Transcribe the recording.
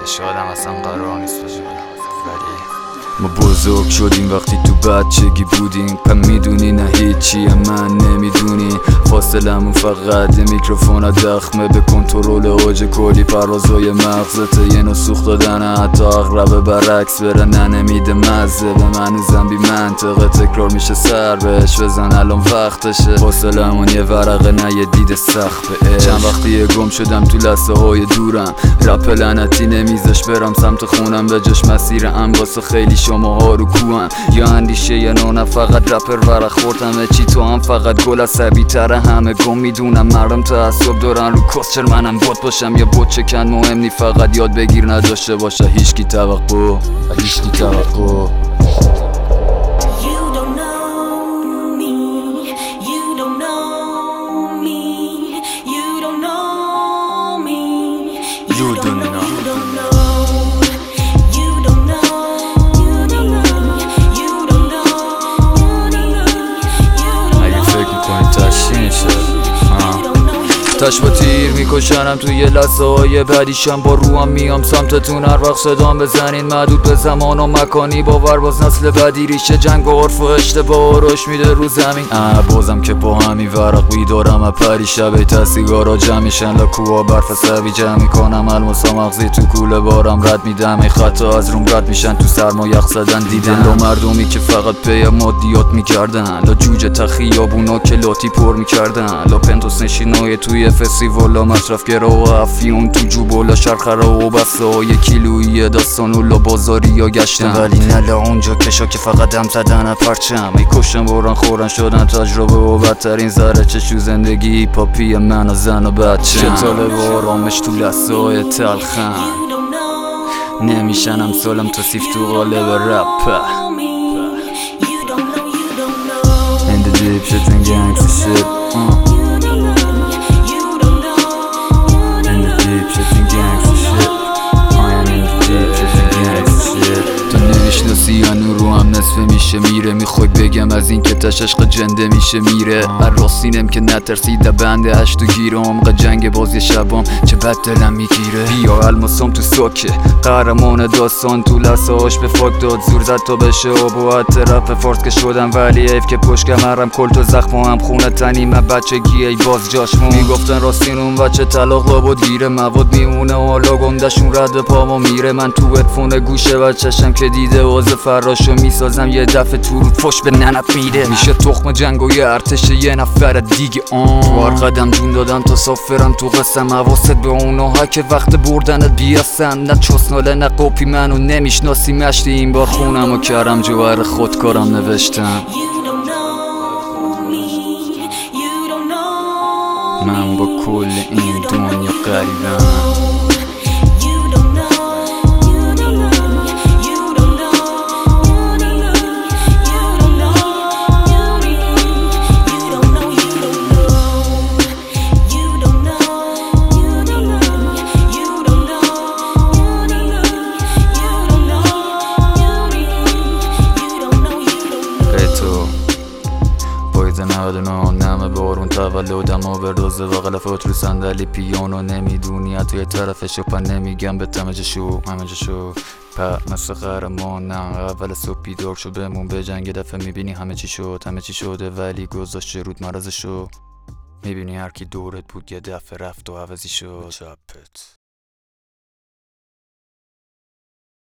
شادم اصلا قرار نیست باشه، ولی ما بزرگ شدیم وقتی تو بچگی بودیم، پا میدونی نه هیچیه من نمیدونی. فاصلمون فقط میکروفون ها دخمه، به کنترل اوج کلی پروازای مغزته. یه نوع سوخت دادن حتی اغربه برعکس بره نمیده مزه به من و بی منطقه تکرار میشه سر بهش بزن الان وقتشه. فاصلمون یه ورقه نه یه دید سخت به چند وقتی گم شدم تو لحظه های دورم، رپ لعنتی نمیذاش برم سمت خونم، به جاش مسیرم واسه خیلی شماها رو کوهم. یا اندیشه یا نه فقط رپر ورق خوردمه چی تو هم فقط گل عصبی تره همه گم میدونم. مردم تعصب دارن رو کسچر منم بot باشم یا بot چکن مهم نی، فقط یاد بگیر نداشته باشه هیچکی توقع. تش با تیر میکشنم توی یه لحظه های بعدیشم، با روام میام سمتتون هر وقت صدام بزنین. محدود به زمان و مکانی باور باز نسل بعدی ریشه جنگ و عرف و اشتباه و رشد میده رو زمین. بازم که با همین ورق بیدارم پری شبه تسیگارا جمع میشن لکوها برف سبی جمع میکنم الماسا مغزی تو کوله بارم رد میدم. ای خطا از روم رد میشن تو سرما یخ زدن دیدن لا مردمی که فقط پی مادیات میکردن، لا جوجه تخیابونا که لاتی پر میکردن، لا پنتوس نشینای توی فستیوالا مصرف گرا و افیون تو جوبولا شرخره و بسته های کیلویی داستان و لا بازاری یا گشتن. ولی نلا اونجا کشا که فقط دم زدن پرچم، ای کشتن باران خورن شدن تجربه و بدترین ذره چشو زندگی پاپی من و زن و بچه. چه طالب و آرامش تو لحظه های تلخم نمیشنم سالم تو سیف تو قالب رپ. In the deep shit and gangsta shit یا نورو هم نصفه میشه میره. میخوای بگم از این که تش عشق جنده میشه میره. هر راستینم که نترسیده بنده هشتو گیره عمق جنگ بازی شبام چه بد دلم میگیره. بیا الماسام تو ساکه قهرمان داستان تو لحظه هاش به فاک داد زور زد تا بشه آبوات رپ فارس که شدم، ولی حیف که پشت کمرم کل تو زخم هم خونه تنی من بچگی ای باز جاشمون. میگفتن راستین اون بچه طلاق لابد گیره مواد میمونه حالا گندشون رد پامو میره. من تو هدفون گوشه بچشم که دیده واز فراشو میسازم یه دفعه تو رود فش به ننت میده. میشه تخم جنگ و یه ارتش یه نفر دیگه تو هر قدم جون دادم تا سافرم تو قسم حواست به اونها که وقت بردنت بیاستن. نه چسناله نه قوپی منو نمیشناسی مشتی این بار خونم و کردم جوهر خودکارم نوشتم. من با کل این دنیا غریبم. نمه بارون تولدم و به روزه و غلفات رو صندلی پیانو نمیدونی حتی یه طرفش و پا نمیگم به همه جشو پا مثل قهرمانم. اول صبح بیدار شو بمون به جنگ دفعه میبینی همه چی شده ولی گذاشت رود مرزشو. میبینی هر کی دورت بود یه دفعه رفت و عوضی شد.